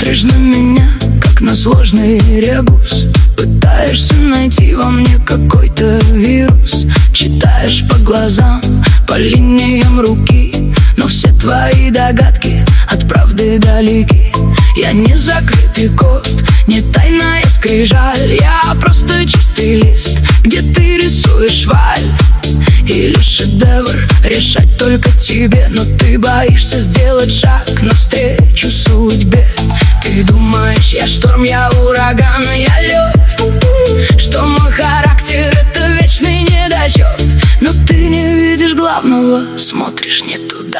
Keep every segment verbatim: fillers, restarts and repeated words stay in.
Смотришь на меня, как на сложный ребус. Пытаешься найти во мне какой-то вирус. Читаешь по глазам, по линиям руки, но все твои догадки от правды далеки. Я не закрытый код, не тайная скрижаль. Я просто чистый лист, где ты рисуешь валь. Или шедевр решать только тебе, но ты боишься сделать шаг навстречу судьбе. Ты думаешь, я шторм, я ураган, я лед, что мой характер — это вечный недочет. Но ты не видишь главного, смотришь не туда.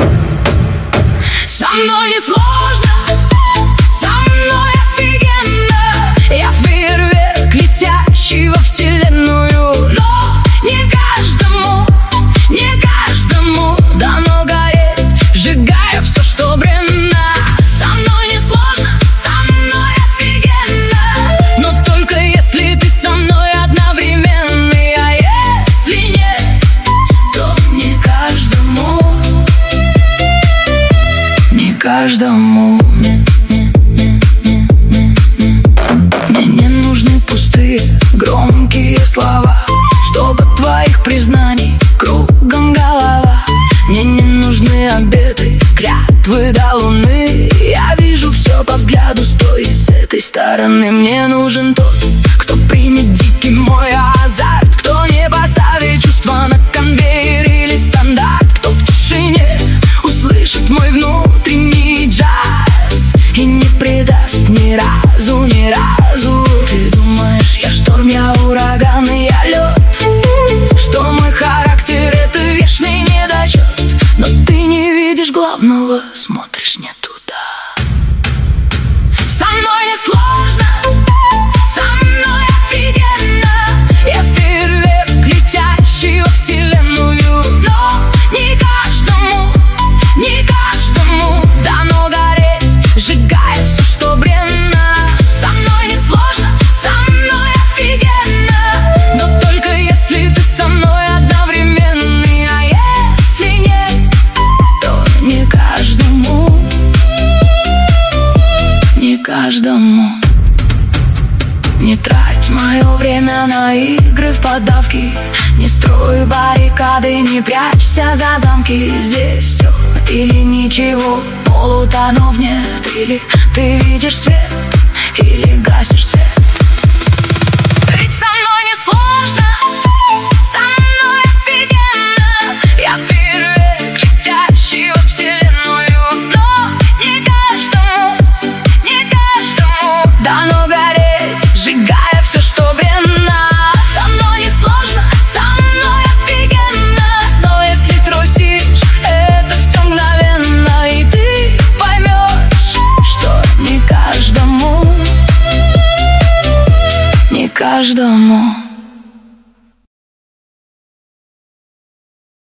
Со мной не сложно, со мной офигенно. Я фейерверк, летящий во вселенную. Но не каждому, не каждому дано гореть, сжигая все, что бренно. Со мной не сложно, со мной офигенно, но только если ты со мной одновременно. А если нет, то не каждому, не каждому. Мне не нужны пустые, громкие слова, чтобы твоих признаний кругом голова. Мне не нужны обеты, клятвы до луны. Я вижу все по взгляду с той и с этой стороны. Мне нужен тот, кто примет дикий мой азарт, кто не поставит чувства на конвейер или стандарт, кто в тишине услышит мой внутренний джаз и не предаст ни разу, ни разу. Ты думаешь, я шторм, я ураган, и я лед, что мой характер — это вечный недочет. Но ты не видишь главного, смотришь не туда. Со мной не сложно, со мной офигенно. Я фейерверк, летящий во вселенную. Но не каждому, не каждому дано гореть, сжигая все, что бренно. Со мной не сложно, со мной офигенно, но только если ты со мной одновременно. А если нет, то не каждому, не каждому. Не трать мое время на игры в поддавки, не строй баррикады, не прячься за замки. Здесь все или ничего, полутонов нет. Или ты видишь свет, или гасишь свет. Ведь со мной не сложно, со мной офигенно. Я фейерверк, летящий во вселенную. Но не каждому, не каждому дано гореть, сжигая все, что бренно. Со мной не сложно, со мной офигенно, но если трусишь, это все мгновенно. И ты поймешь, что не каждому, не каждому.